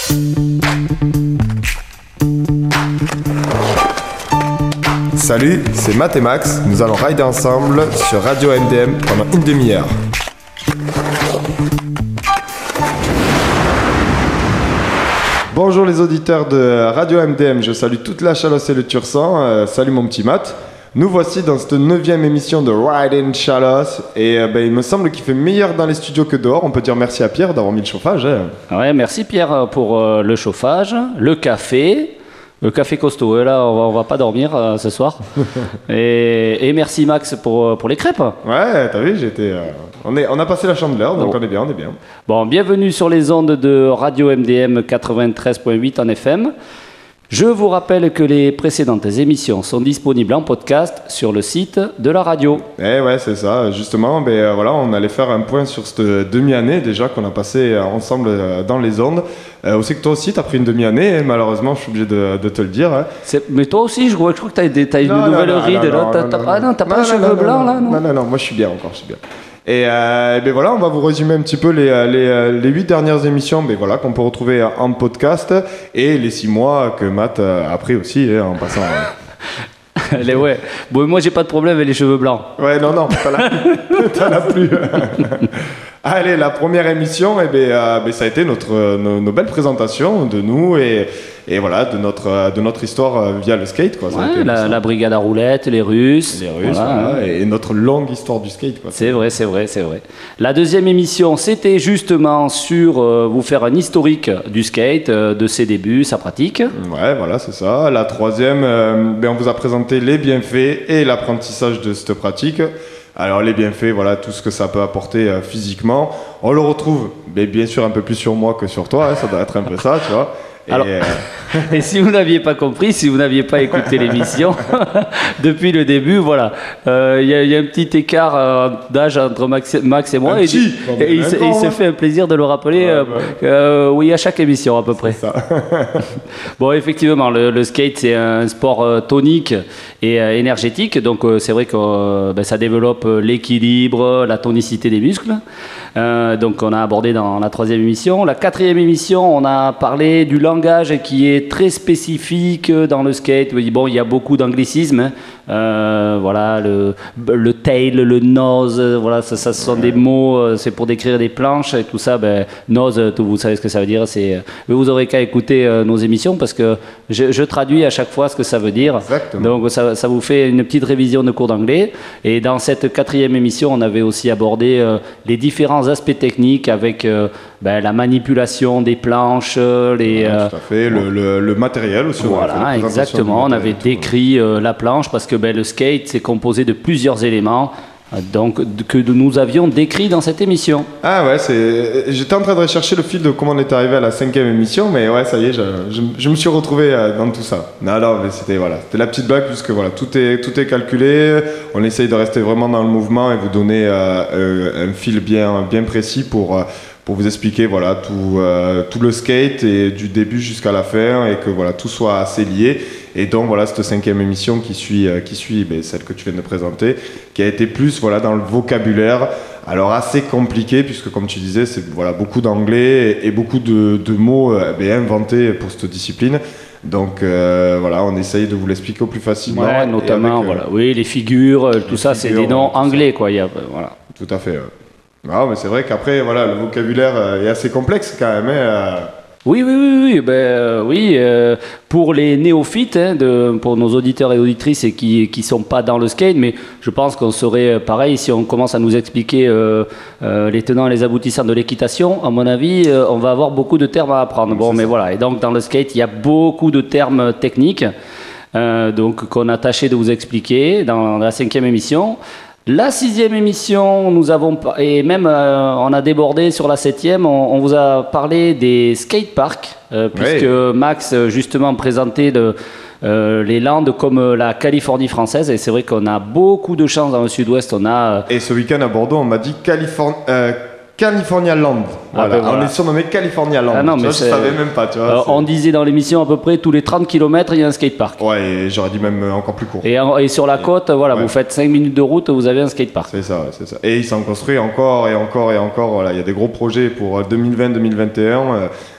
Salut, c'est Matt et Max, nous allons rider ensemble sur Radio MDM pendant une demi-heure. Bonjour les auditeurs de Radio MDM, je salue toute la Chalosse et le Tursan, salut mon petit Matt. Nous voici dans cette 9e émission de Ride in Chalosse et il me semble qu'il fait meilleur dans les studios que dehors. On peut dire merci à Pierre d'avoir mis le chauffage. Ouais, merci Pierre pour le chauffage, le café costaud. Et là, on va pas dormir ce soir. et merci Max pour les crêpes. Ouais, t'as vu, on a passé la chandeleur, donc on est bien. Bon, bienvenue sur les ondes de Radio MDM 93.8 en FM. Je vous rappelle que les précédentes émissions sont disponibles en podcast sur le site de la radio. Eh ouais, c'est ça. Justement, on allait faire un point sur cette demi-année déjà qu'on a passé ensemble dans les ondes. On sait que toi aussi, tu as pris une demi-année, et malheureusement, je suis obligé de te le dire. Hein. Mais toi aussi, je crois que tu as une nouvelle ride. T'as pas les cheveux blancs là, non? Non, moi je suis bien encore, Et voilà, on va vous résumer un petit peu les 8 dernières émissions qu'on peut retrouver en podcast et les 6 mois que Matt a pris aussi en passant. Ouais. Bon, moi j'ai pas de problème avec les cheveux blancs. Ouais, non, t'en as plus. Allez, la première émission, ça a été nos belles présentations de nous et voilà, de notre histoire via le skate, quoi. Ouais, la brigade à roulettes, les Russes, voilà, et notre longue histoire du skate, quoi. C'est vrai. La deuxième émission, c'était justement sur vous faire un historique du skate, de ses débuts, sa pratique. Ouais, voilà, c'est ça. La troisième, on vous a présenté les bienfaits et l'apprentissage de cette pratique. Alors les bienfaits, voilà, tout ce que ça peut apporter physiquement. On le retrouve, bien sûr, un peu plus sur moi que sur toi, hein, ça doit être un peu ça, tu vois. Et si vous n'aviez pas compris, si vous n'aviez pas écouté l'émission, depuis le début, voilà, il y a un petit écart d'âge entre Max et moi, et il se fait un plaisir de le rappeler, oui, à chaque émission à peu près. Ça. Bon, effectivement, le skate, c'est un sport tonique et énergétique, donc c'est vrai que ça développe l'équilibre, la tonicité des muscles. Donc on a abordé dans la troisième émission. La quatrième émission, on a parlé du langage qui est très spécifique dans le skate. Bon, il y a beaucoup d'anglicismes. Voilà, le tail, le nose, voilà, ça sont des mots, c'est pour décrire des planches et tout ça. Nose, vous savez ce que ça veut dire. Vous aurez qu'à écouter nos émissions parce que je traduis à chaque fois ce que ça veut dire. Exactement. Donc ça vous fait une petite révision de cours d'anglais. Et dans cette quatrième émission, on avait aussi abordé les différents aspects techniques avec la manipulation des planches, tout à fait, le matériel aussi. Voilà, exactement. On avait décrit la planche parce que le skate c'est composé de plusieurs éléments. Donc, que nous avions décrit dans cette émission. Ah ouais, j'étais en train de rechercher le fil de comment on est arrivé à la 5e émission, mais ouais, ça y est, je me suis retrouvé dans tout ça. Non, mais c'était la petite blague, puisque voilà, tout est calculé, on essaye de rester vraiment dans le mouvement et vous donner un fil bien précis pour vous expliquer voilà, tout le skate et du début jusqu'à la fin et que voilà, tout soit assez lié. Et donc voilà, cette 5e émission qui suit celle que tu viens de présenter, qui a été plus voilà, dans le vocabulaire, alors assez compliqué puisque comme tu disais, c'est voilà, beaucoup d'anglais et beaucoup de mots inventés pour cette discipline. Donc voilà, on essaye de vous l'expliquer au plus facilement. Ouais, notamment, oui, les figures, tout ça, c'est des noms anglais, quoi. Voilà. Tout à fait. Non, mais c'est vrai qu'après, voilà, le vocabulaire est assez complexe quand même. Oui. Pour les néophytes, pour nos auditeurs et auditrices et qui sont pas dans le skate, mais je pense qu'on serait pareil si on commence à nous expliquer les tenants et les aboutissants de l'équitation. À mon avis, on va avoir beaucoup de termes à apprendre. Voilà. Et donc dans le skate, il y a beaucoup de termes techniques, donc qu'on a tâché de vous expliquer dans la 5e émission. La 6e émission, nous avons, et même on a débordé sur la 7e, on vous a parlé des skateparks, puisque Max justement présentait les Landes comme la Californie française, et c'est vrai qu'on a beaucoup de chance dans le sud-ouest. Et ce week-end à Bordeaux, on m'a dit California Land. Voilà. On est surnommé California Land. Je savais même pas. Tu vois, on disait dans l'émission à peu près tous les 30 km, il y a un skatepark. Ouais, et j'aurais dit même encore plus court. Et sur la côte, vous faites 5 minutes de route, vous avez un skatepark. C'est ça. Et ils s'en construisent encore et encore. Voilà, il y a des gros projets pour 2020-2021.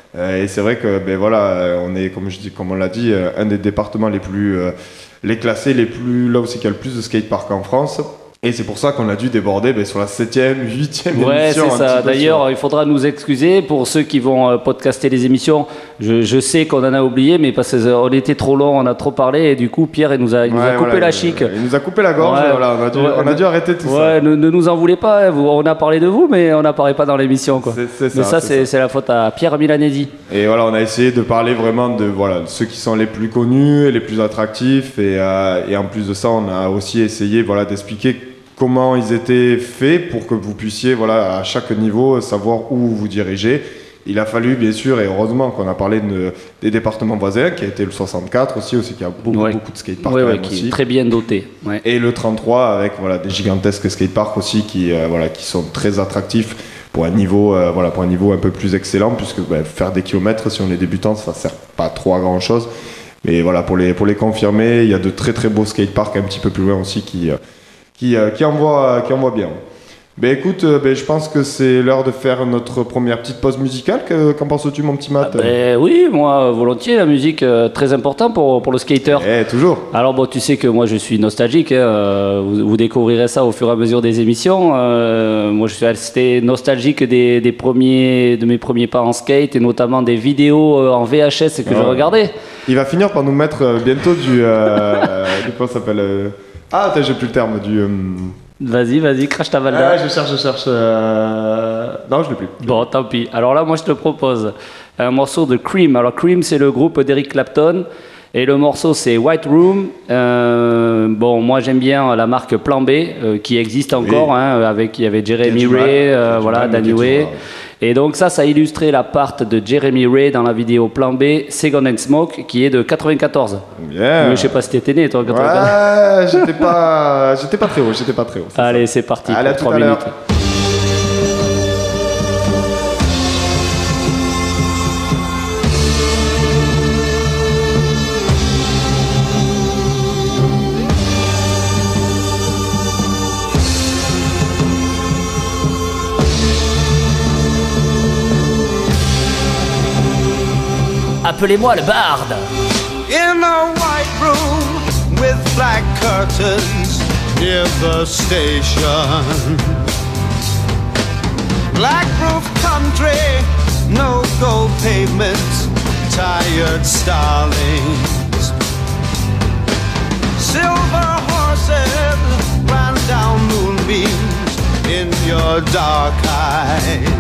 Et c'est vrai que ben voilà, on est comme on l'a dit, un des départements les classés les plus là aussi qu'il y a le plus de skateparks en France. Et c'est pour ça qu'on a dû déborder sur la 7e, 8e Ouais, émission. c'est ça. D'ailleurs, il faudra nous excuser pour ceux qui vont podcaster les émissions. Je sais qu'on en a oublié, mais parce qu'on était trop long, on a trop parlé, et du coup, Pierre, il nous a coupé la chic. Il nous a coupé la gorge, Ouais. voilà, on a dû arrêter tout ça. Ne nous en voulez pas, hein, on a parlé de vous, mais on n'apparaît pas dans l'émission, quoi. C'est ça, mais ça, c'est la faute à Pierre Milanesi. Et voilà, on a essayé de parler vraiment de ceux qui sont les plus connus et les plus attractifs. Et en plus de ça, on a aussi essayé d'expliquer comment ils étaient faits pour que vous puissiez, à chaque niveau, savoir où vous dirigez. Il a fallu, bien sûr, et heureusement qu'on a parlé des départements voisins, qui a été le 64 aussi qui a beaucoup de skateparks qui est très bien doté. Ouais. Et le 33 avec des gigantesques skateparks aussi qui sont très attractifs pour un niveau, un peu plus excellent, puisque faire des kilomètres, si on est débutant, ça sert pas trop à grand chose. Mais voilà, pour les confirmer, il y a de très très beaux skateparks un petit peu plus loin aussi qui envoie bien. Écoute, je pense que c'est l'heure de faire notre première petite pause musicale. Qu'en penses-tu, mon petit Matt? Oui, moi, volontiers, la musique, très important pour le skater. Toujours. Alors, tu sais que moi, je suis nostalgique. Vous découvrirez ça au fur et à mesure des émissions. Moi, je suis resté nostalgique de mes premiers pas en skate, et notamment des vidéos en VHS que je regardais. Il va finir par nous mettre bientôt du comment ça s'appelle Ah, j'ai plus le terme du. Vas-y, crache ta valda. Je cherche. Non, je l'ai plus. Bon, tant pis. Alors là, moi, je te propose un morceau de Cream. Alors, Cream, c'est le groupe d'Eric Clapton. Et le morceau, c'est White Room. Moi, j'aime bien la marque Plan B, qui existe encore, il y avait Jeremy Ray, Danny Way. Et donc ça illustrait la part de Jeremy Ray dans la vidéo Plan B, Second and Smoke, qui est de 94. Yeah. Mais je sais pas si t'étais né, toi, en 94. Ouais, j'étais pas très haut. Allez, c'est parti pour 3 minutes. Appelez-moi le barde. In a white room with black curtains near the station. Black roof country, no gold pavements, tired starlings. Silver horses ran down moonbeams in your dark eyes.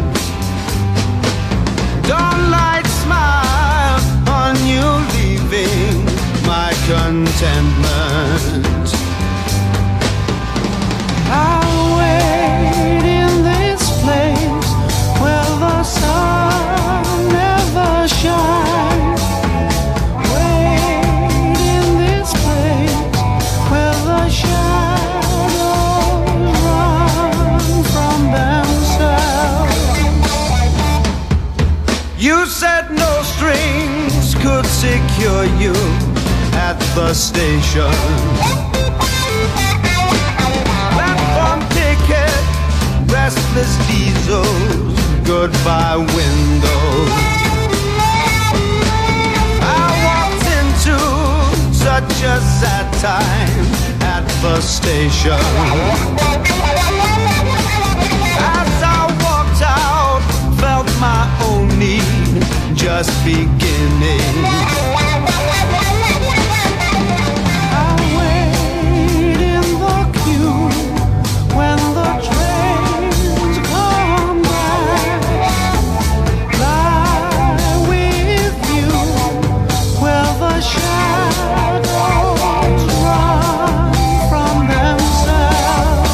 Dawnlight smile on you leaving my contentment. I'll wait in this place where the sun never shines. Wait in this place where the shadows run from themselves. You said no strings could secure you at the station. Platform ticket, restless diesels, goodbye windows. I walked into such a sad time at the station. As I walked out, felt my own need just beginning. I wait in the queue when the trains come back. Lie with you where the shadows run from themselves.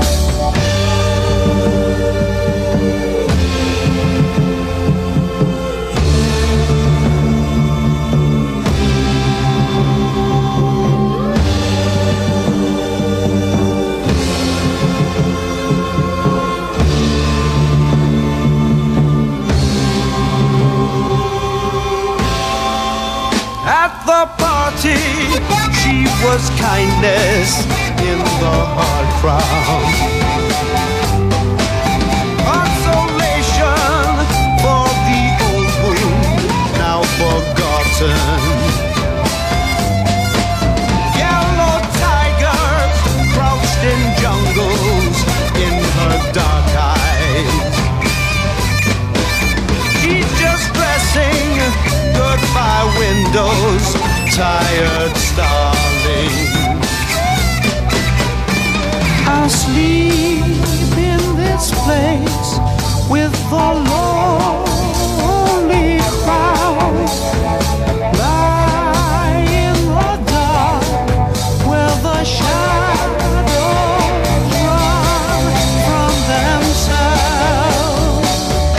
At the party, she was kindness in the hard crowd. Consolation for the old wound mountain. Yellow tigers crouched in jungles in her dark eyes. She's just dressing goodbye windows, tired starling. I sleep in this place with the lonely crowd. Lie in the dark where the shadows run from themselves.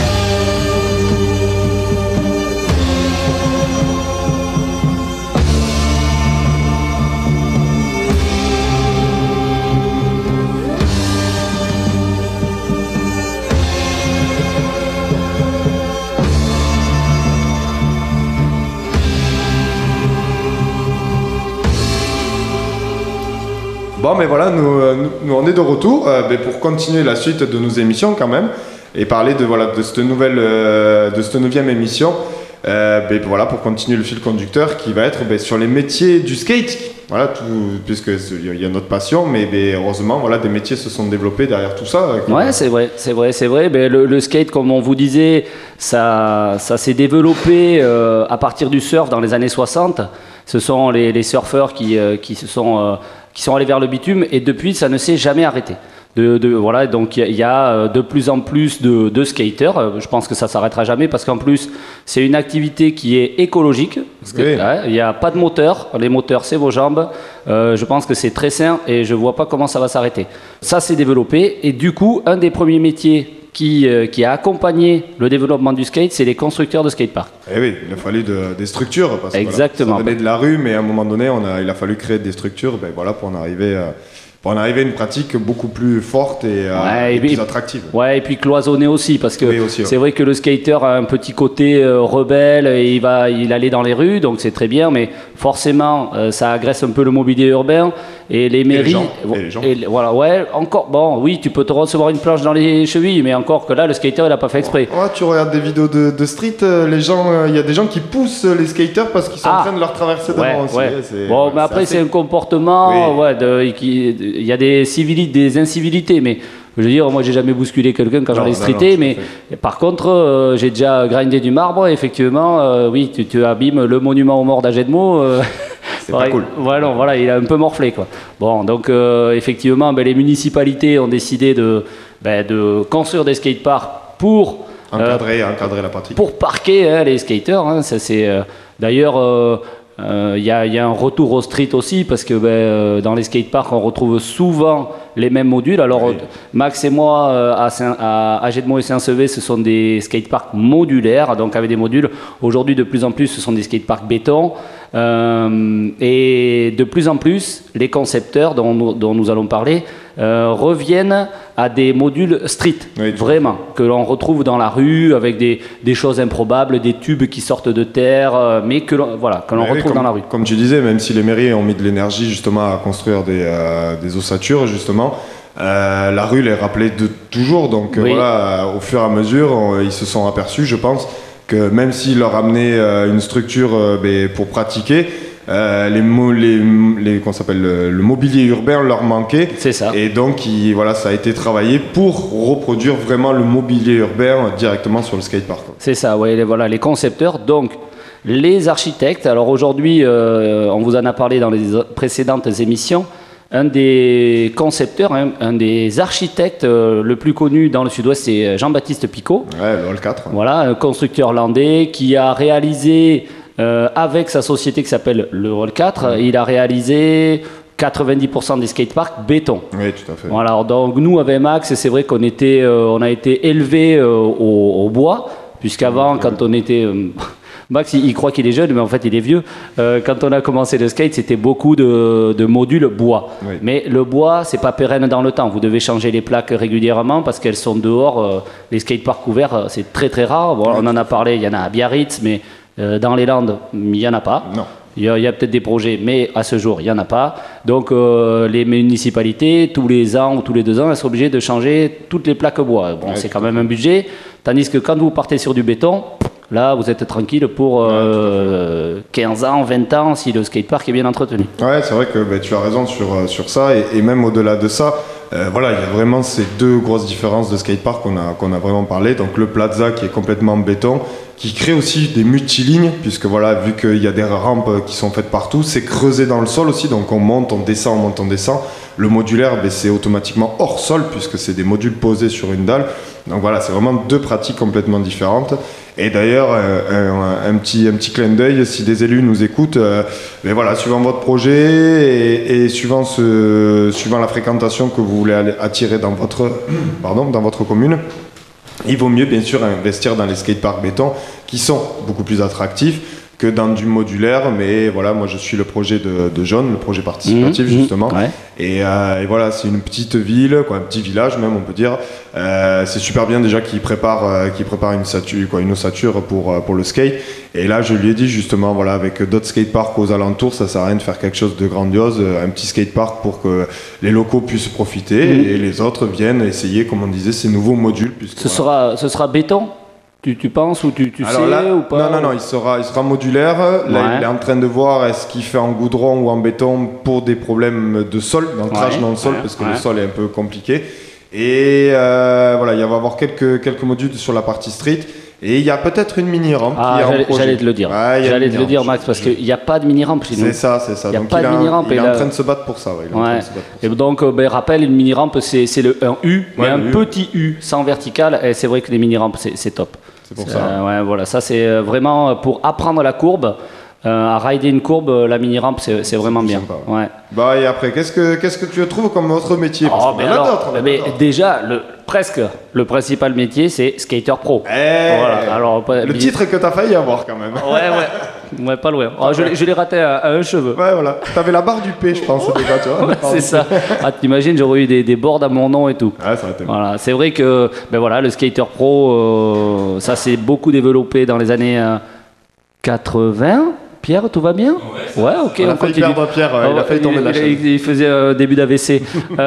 Bon, mais voilà, nous on est de retour pour continuer la suite de nos émissions quand même et parler de cette nouvelle, de cette 9e émission. Voilà, pour continuer le fil conducteur qui va être sur les métiers du skate. Voilà, puisque il y a notre passion, mais heureusement, voilà, des métiers se sont développés derrière tout ça. Ouais, c'est vrai. Le skate, comme on vous disait, ça s'est développé à partir du surf dans les années 60. Ce sont les surfeurs qui sont allés vers le bitume et depuis, ça ne s'est jamais arrêté. Voilà, donc il y a de plus en plus de skaters. Je pense que ça s'arrêtera jamais parce qu'en plus c'est une activité qui est écologique. Parce que, il n'y a pas de moteur. Les moteurs, c'est vos jambes. Je pense que c'est très sain et je vois pas comment ça va s'arrêter. Ça s'est développé et du coup, un des premiers métiers qui a accompagné le développement du skate, c'est les constructeurs de skateparks. Eh oui, il a fallu des structures parce que exactement. Ça venait de la rue, mais à un moment donné, il a fallu créer des structures, pour en arriver à une pratique beaucoup plus forte et plus attractive. Ouais, et puis cloisonnée aussi, parce que c'est vrai que le skater a un petit côté rebelle et il allait dans les rues, donc c'est très bien, mais forcément, ça agresse un peu le mobilier urbain et les mairies. Et les gens. Voilà, ouais, encore, bon, oui, tu peux te recevoir une planche dans les chevilles, mais encore que là, le skater, il n'a pas fait exprès. Ouais, tu regardes des vidéos de street, les gens, il y a des gens qui poussent les skaters parce qu'ils sont en train de leur traverser devant aussi. Ouais. Bon, mais après, c'est un comportement, il y a des incivilités, mais je veux dire, moi j'ai jamais bousculé quelqu'un quand j'allais streeter, mais par contre j'ai déjà grindé du marbre, et effectivement, oui, tu abîmes le monument aux morts d'Ajedmo. C'est pas cool. Voilà, il a un peu morflé, quoi. Bon, donc effectivement, les municipalités ont décidé de construire des skateparks pour encadrer la pratique. Pour parquer les skaters. Ça, c'est d'ailleurs. Il y a un retour au street aussi parce que dans les skateparks on retrouve souvent les mêmes modules. Alors Max et moi à Ajedmo et Saint-Sevé, ce sont des skateparks modulaires, donc avec des modules. Aujourd'hui de plus en plus ce sont des skateparks béton et de plus en plus les concepteurs dont nous allons parler reviennent à des modules street, vraiment, que l'on retrouve dans la rue avec des choses improbables, des tubes qui sortent de terre, mais que l'on retrouve dans la rue. Comme tu disais, même si les mairies ont mis de l'énergie justement à construire des ossatures, justement, la rue les rappelait de toujours. Donc voilà, au fur et à mesure, ils se sont aperçus, je pense, que même s'ils leur amenaient une structure pour pratiquer, le mobilier urbain leur manquait. C'est ça. Et donc ça a été travaillé pour reproduire vraiment le mobilier urbain directement sur le skatepark. C'est ça, les concepteurs, donc les architectes. Alors aujourd'hui, on vous en a parlé dans les précédentes émissions. Un des concepteurs, un des architectes le plus connu dans le sud-ouest, c'est Jean-Baptiste Picot. Ouais, le Hall 4. Voilà, un constructeur landais qui a réalisé avec sa société qui s'appelle le Hall 4, il a réalisé 90% des skateparks béton. Oui, tout à fait. Voilà, donc nous avec Max, c'est vrai qu'on a été élevés au bois, puisqu'avant, quand on était... Max, il croit qu'il est jeune, mais en fait, il est vieux. Quand on a commencé le skate, c'était beaucoup de modules bois. Oui. Mais le bois, c'est pas pérenne dans le temps. Vous devez changer les plaques régulièrement parce qu'elles sont dehors. Les skateparks couverts, c'est très très rare. Bon, on en a parlé, il y en a à Biarritz, mais dans les Landes, il n'y en a pas. Non. Il y a peut-être des projets, mais à ce jour, il n'y en a pas. Donc, les municipalités, tous les ans ou tous les 2 ans, elles sont obligées de changer toutes les plaques bois. Bon, c'est quand même un budget. Tandis que quand vous partez sur du béton, Là, vous êtes tranquille pour 15 ans, 20 ans, si le skatepark est bien entretenu. Ouais, c'est vrai que tu as raison sur ça, et même au-delà de ça, voilà, il y a vraiment ces deux grosses différences de skatepark qu'on a vraiment parlé. Donc le plaza qui est complètement en béton, qui crée aussi des multilignes, puisque voilà, vu qu'il y a des rampes qui sont faites partout, c'est creusé dans le sol aussi, donc on monte, on descend, on monte, on descend. Le modulaire, c'est automatiquement hors sol, puisque c'est des modules posés sur une dalle. Donc voilà, c'est vraiment deux pratiques complètement différentes. Et d'ailleurs, un petit clin d'œil, si des élus nous écoutent, mais voilà, suivant votre projet et suivant la fréquentation que vous voulez attirer dans votre commune, il vaut mieux bien sûr investir dans les skateparks béton qui sont beaucoup plus attractifs que dans du modulaire. Mais voilà, moi je suis le projet de Jaune, le projet participatif justement. Ouais. Et voilà, c'est une petite ville, un petit village même, on peut dire. C'est super bien déjà qu'ils préparent une ossature pour le skate. Et là, je lui ai dit justement, voilà, avec d'autres skateparks aux alentours, ça sert à rien de faire quelque chose de grandiose, un petit skatepark pour que les locaux puissent profiter et les autres viennent essayer, comme on disait, ces nouveaux modules. Ce sera béton? Tu penses, ou tu Alors sais, là, ou pas? Non, il sera modulaire. Là, il est en train de voir est-ce qu'il fait en goudron ou en béton pour des problèmes de sol, d'ancrage dans le sol, parce que le sol est un peu compliqué. Et voilà, il va y avoir quelques modules sur la partie street. Et il y a peut-être une mini-rampe qui est en projet. J'allais te le dire. J'allais te le dire, Max, parce qu'il n'y a pas de mini-rampe chez nous. C'est ça. Il n'y a pas de mini-rampe. Il est en train de se battre pour ça. Et donc, rappel, une mini-rampe, c'est un U, mais un petit U, sans vertical. Et c'est vrai que les mini-rampes, c'est top. C'est pour ça. Voilà, ça c'est vraiment pour apprendre la courbe. À rider une courbe, la mini-rampe, c'est vraiment bien. Ouais. Bah, et après, qu'est-ce que tu trouves comme autre métier? Déjà, presque le principal métier, c'est skater pro. Voilà. Alors, le titre que tu as failli avoir quand même. Ouais, pas loin. Je l'ai raté à un cheveu. Ouais, voilà. T'avais la barre du P, je pense, déjà, tu vois. C'est ça. T'imagines, j'aurais eu des boards à mon nom et tout. Ouais, ça aurait été voilà. C'est vrai que le skater pro, ça s'est beaucoup développé dans les années 80. Pierre, tout va bien? Ouais, ok. On a failli perdre Pierre, il a failli tomber de la chaise. Il faisait un début d'AVC.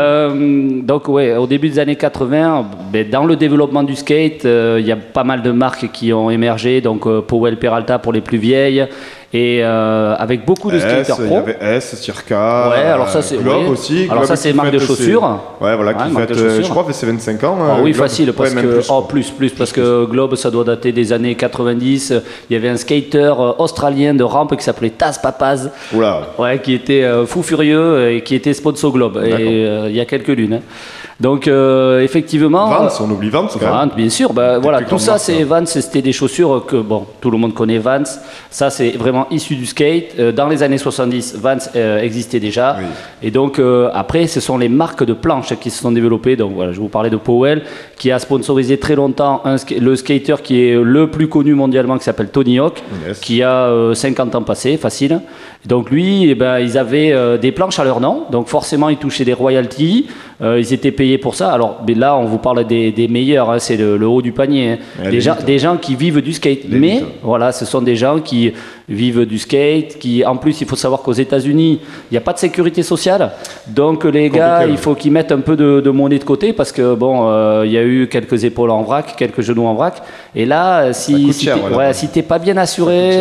Donc, au début des années 80, dans le développement du skate, il y a pas mal de marques qui ont émergé. Donc, Powell Peralta pour les plus vieilles. Et avec beaucoup de skaters pro. Il y avait S, Circa, alors ça, c'est Globe aussi. Alors Globe ça, c'est marque de chaussures. Ouais, voilà, qui fête, je crois, c'est 25 ans. Oui, Globe. facile, parce que parce que Globe, ça doit dater des années 90. Il y avait un skater australien de rampe qui s'appelait Taz Papaz. Oula. Ouais, qui était fou furieux et qui était sponsor Globe. Et il y a quelques lunes. Donc effectivement, Vans, on oublie Vans quand même. Vans, bien sûr. Voilà, tout ça, c'est Vans. C'était des chaussures que tout le monde connaît. Vans, ça c'est vraiment issu du skate. Dans les années 70, Vans existait déjà. Oui. Et donc après, ce sont les marques de planches qui se sont développées. Donc voilà, je vous parlais de Powell, qui a sponsorisé très longtemps le skater qui est le plus connu mondialement, qui s'appelle Tony Hawk, qui a 50 ans passés, facile. Donc lui, ils avaient des planches à leur nom. Donc forcément, ils touchaient des royalties. Ils étaient payés pour ça. Alors là, on vous parle des meilleurs, hein, c'est le haut du panier. Hein. Des gens qui vivent du skate. Mais voilà, ce sont des gens qui vivent du skate, qui en plus, il faut savoir qu'aux États-Unis, il n'y a pas de sécurité sociale. Donc les gars, il faut qu'ils mettent un peu de monnaie de côté parce que il y a eu quelques épaules en vrac, quelques genoux en vrac. Et là, si t'es pas bien assuré,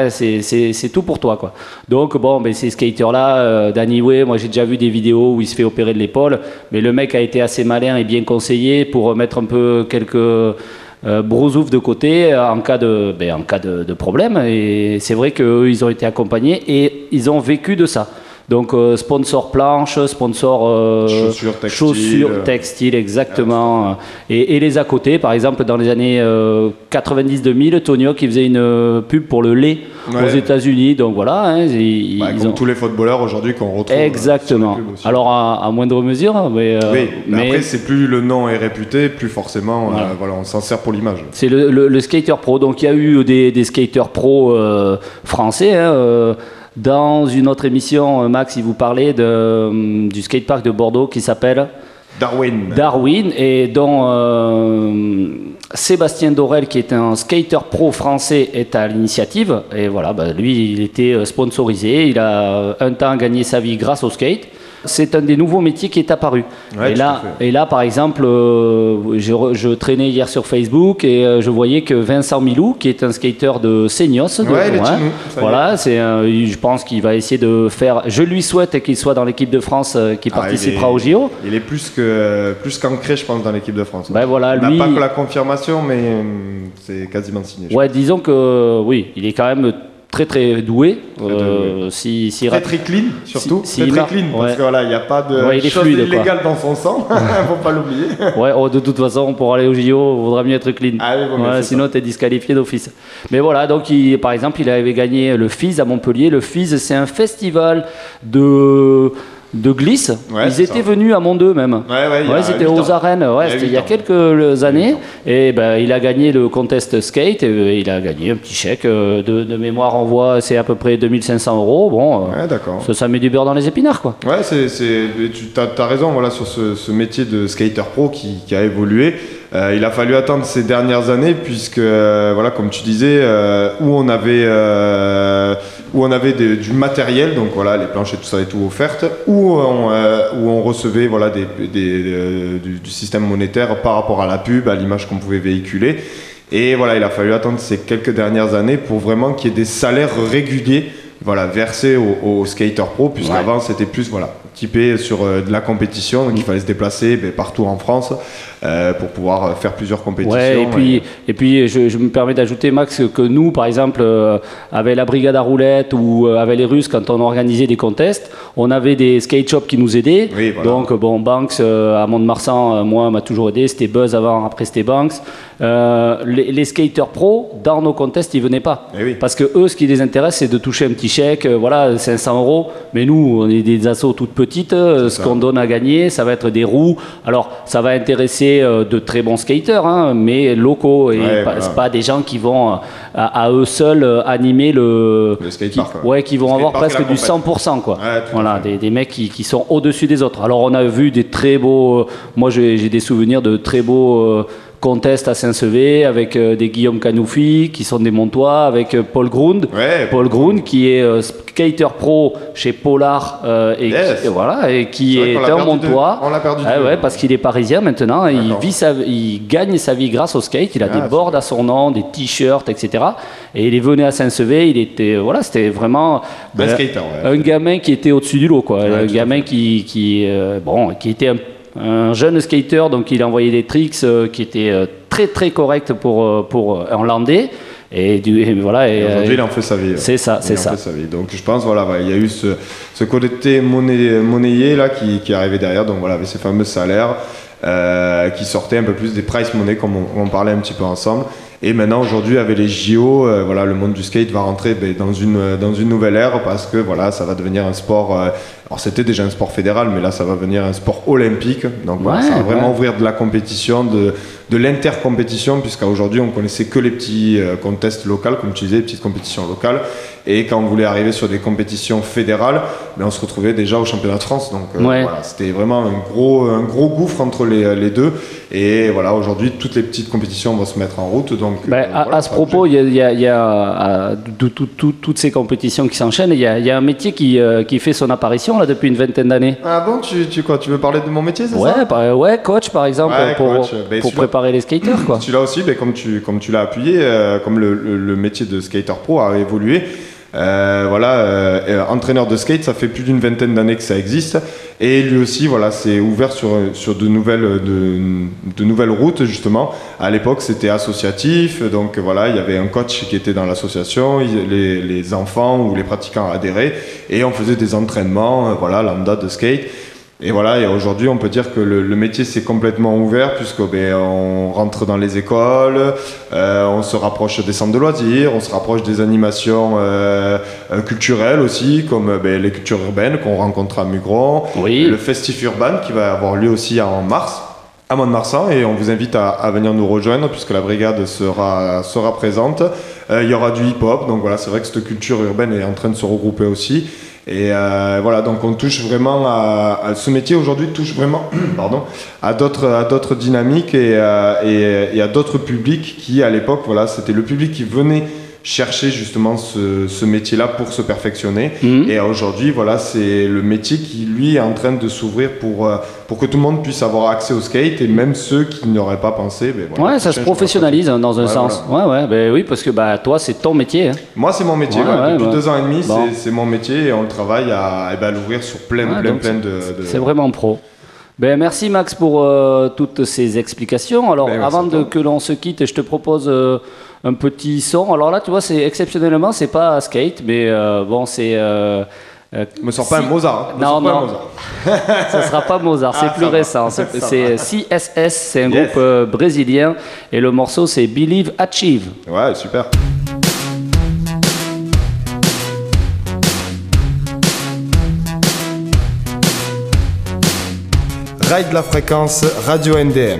c'est tout pour toi, quoi. Donc ces skaters-là, Danny Way, moi j'ai déjà vu des vidéos où il se fait opérer de l'épaule, mais le mec a été assez malin et bien conseillé pour mettre un peu quelques brousouf de côté en cas de problème. Et c'est vrai qu'eux, ils ont été accompagnés et ils ont vécu de ça. Donc sponsor planche, sponsor chaussures textiles, exactement. Et les à côté, par exemple, dans les années 90-2000, Tony Hawk, il faisait une pub pour le lait aux États-Unis. Donc voilà, hein, comme tous les footballeurs aujourd'hui qu'on retrouve. Exactement. Alors à moindre mesure, mais après c'est plus le nom est réputé, plus forcément, on s'en sert pour l'image. C'est le skater pro. Donc il y a eu des skaters pro français. Hein, dans une autre émission, Max, il vous parlait du skatepark de Bordeaux qui s'appelle Darwin, et dont Sébastien Dorel, qui est un skater pro français, est à l'initiative. Et voilà, lui, il était sponsorisé. Il a un temps gagné sa vie grâce au skate. c'est un des nouveaux métiers qui est apparu. Ouais, Et là, par exemple, je traînais hier sur Facebook et je voyais que Vincent Milou, qui est un skater de Seignos, il est chez nous. Voilà, je pense qu'il va essayer de faire. Je lui souhaite qu'il soit dans l'équipe de France qui participera au JO. Il est plus qu'ancré, je pense, dans l'équipe de France. Ben voilà, il lui, n'a pas que la confirmation, mais c'est quasiment signé. Ouais, disons que oui, il est quand même très doué. Très clean, surtout. Très clean, ouais. parce que voilà, il n'y a pas de choses illégales dans son sang. Faut pas l'oublier. Ouais, de toute façon, pour aller au JO, il vaudra mieux être clean. Ah, oui, bon, sinon, tu es disqualifié d'office. Mais voilà, donc par exemple, il avait gagné le FIS à Montpellier. Le FIS, c'est un festival de glisse. Ils étaient venus à Mont-2 même. C'était aux arènes. C'était il y a quelques années. Et il a gagné le contest skate. Et il a gagné un petit chèque de mémoire en voie. C'est à peu près 2500 €. Bon, ça met du beurre dans les épinards, quoi. Ouais, tu as raison. Voilà, sur ce métier de skater pro qui a évolué. Il a fallu attendre ces dernières années puisque, voilà, comme tu disais, où on avait du matériel, donc voilà, les planches et tout ça et tout offertes, où on recevait voilà, du système monétaire par rapport à la pub, à l'image qu'on pouvait véhiculer. Et voilà, il a fallu attendre ces quelques dernières années pour vraiment qu'il y ait des salaires réguliers, voilà, versés aux skaters pro, puisqu'avant c'était plus voilà, typé sur de la compétition, donc il fallait se déplacer partout en France pour pouvoir faire plusieurs compétitions. Ouais, et puis je me permets d'ajouter, Max, que nous, par exemple, avec la brigade à roulettes ou avec les Russes, quand on organisait des contests, on avait des skate shops qui nous aidaient. Oui, voilà. Donc, bon, Banks à Mont-de-Marsan, moi, m'a toujours aidé. C'était Buzz avant, après c'était Banks. Les skaters pros, dans nos contests, ils venaient pas. Parce que eux, ce qui les intéresse, c'est de toucher un petit chèque, voilà, 500 €. Mais nous, on est des assos toutes petites. Ce qu'on donne à gagner, ça va être des roues. Alors, ça va intéresser de très bons skaters, hein, mais locaux. Et c'est pas des gens qui vont à eux seuls animer le skatepark. Qui vont avoir presque du 100%. Quoi. Voilà, des mecs qui sont au-dessus des autres. Alors, on a vu des très beaux. Moi, j'ai des souvenirs de très beaux. Contest à Saint-Sevé avec des Guillaume Canoufi qui sont des Montois, avec Paul Grund, qui est skater pro chez Polar et qui est un Montois. On l'a perdu. Parce qu'il est parisien maintenant. Il gagne sa vie grâce au skate. Il a des boards à son nom, des t-shirts, etc. Et il est venu à Saint-Sevé. C'était vraiment un gamin qui était au-dessus du lot, quoi. Un gamin qui était un jeune skater, donc il a envoyé des tricks qui étaient très très corrects pour un Landais. Et aujourd'hui, il en fait sa vie. C'est ça. Donc je pense, il y a eu ce côté monnayé là qui est arrivé derrière. Donc voilà, avec ces fameux salaires qui sortaient un peu plus des price money, comme on parlait un petit peu ensemble. Et maintenant, aujourd'hui, avec les JO, le monde du skate va rentrer dans une nouvelle ère parce que voilà, ça va devenir un sport. Alors c'était déjà un sport fédéral, mais là, ça va devenir un sport olympique. Donc ça va vraiment ouvrir de la compétition, de l'intercompétition, puisqu'à aujourd'hui, on connaissait que les petits contests locaux, comme tu disais, les petites compétitions locales. Et quand on voulait arriver sur des compétitions fédérales, on se retrouvait déjà au championnat de France. Donc c'était vraiment un gros gouffre entre les deux. Et voilà, aujourd'hui, toutes les petites compétitions vont se mettre en route. Donc, à ce propos, il y a toutes ces compétitions qui s'enchaînent. Il y a un métier qui fait son apparition là depuis une vingtaine d'années. Ah bon, tu veux parler de mon métier, c'est ça? Coach par exemple, pour préparer les skaters, quoi. Celui-là aussi, comme tu l'as appuyé, comme le métier de skater pro a évolué. Entraîneur de skate, ça fait plus d'une vingtaine d'années que ça existe, et lui aussi c'est ouvert sur de nouvelles routes, justement. À l'époque, c'était associatif, donc il y avait un coach qui était dans l'association, les enfants ou les pratiquants adhéraient, et on faisait des entraînements lambda de skate. Et aujourd'hui, on peut dire que le métier s'est complètement ouvert, puisque on rentre dans les écoles, on se rapproche des centres de loisirs, on se rapproche des animations culturelles aussi, comme les cultures urbaines qu'on rencontre à Mugron, le Festif Urban qui va avoir lieu aussi en mars à Mont-de-Marsan, et on vous invite à venir nous rejoindre puisque la brigade sera présente. Il y aura du hip-hop, donc c'est vrai que cette culture urbaine est en train de se regrouper aussi. Et donc on touche vraiment à ce métier aujourd'hui touche vraiment à d'autres dynamiques et à d'autres publics qui à l'époque c'était le public qui venait chercher justement ce métier-là pour se perfectionner. Et aujourd'hui, voilà, c'est le métier qui, lui, est en train de s'ouvrir pour que tout le monde puisse avoir accès au skate, et même ceux qui n'auraient pas pensé. Ben, voilà, Ouais, ça se professionnalise dans un sens. Voilà. Ouais, oui, parce que toi, c'est ton métier. Hein. Moi, c'est mon métier. Depuis 2 ans et demi, c'est mon métier, et on le travaille à l'ouvrir sur plein de... C'est vraiment pro. Merci Max pour toutes ces explications. Alors, avant que l'on se quitte, je te propose un petit son. Alors là, tu vois, exceptionnellement, c'est pas skate, mais c'est... me sors pas un Mozart. Non. Ce sera pas Mozart, c'est plus récent. C'est CSS, c'est un groupe brésilien, et le morceau c'est Believe Achieve. Ouais, super. Ride la fréquence Radio MDM.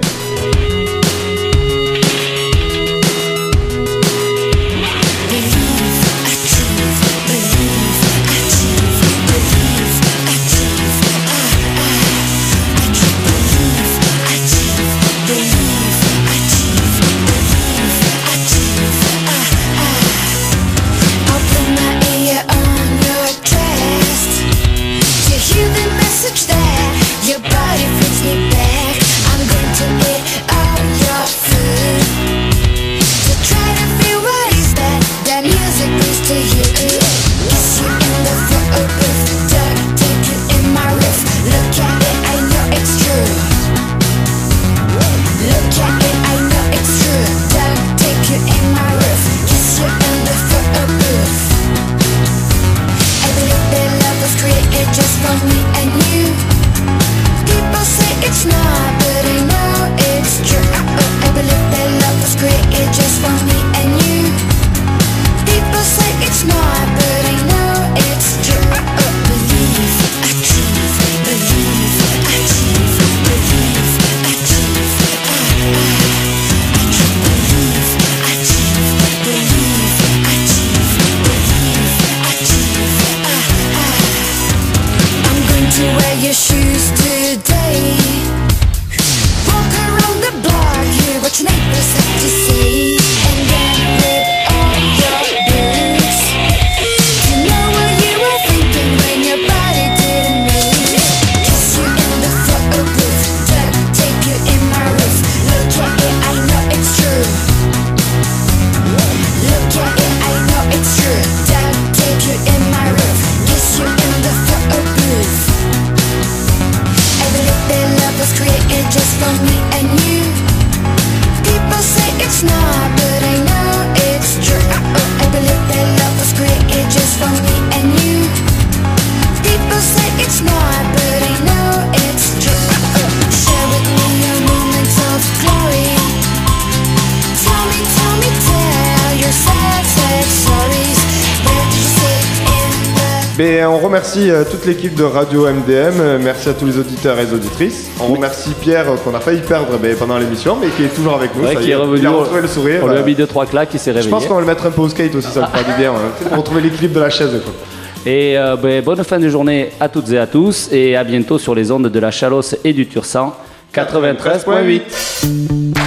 On remercie toute l'équipe de Radio MDM, merci à tous les auditeurs et les auditrices. On remercie Pierre qu'on a failli perdre pendant l'émission, mais qui est toujours avec nous. Ouais, qui est revenu, il a retrouvé le sourire. On lui a mis 2-3 claques, il s'est réveillé. Je pense qu'on va le mettre un peu au skate aussi, ça me fera du bien, pour retrouver l'équilibre de la chaise. Quoi. Et bonne fin de journée à toutes et à tous, et à bientôt sur les ondes de la Chalosse et du Tursan 93.8.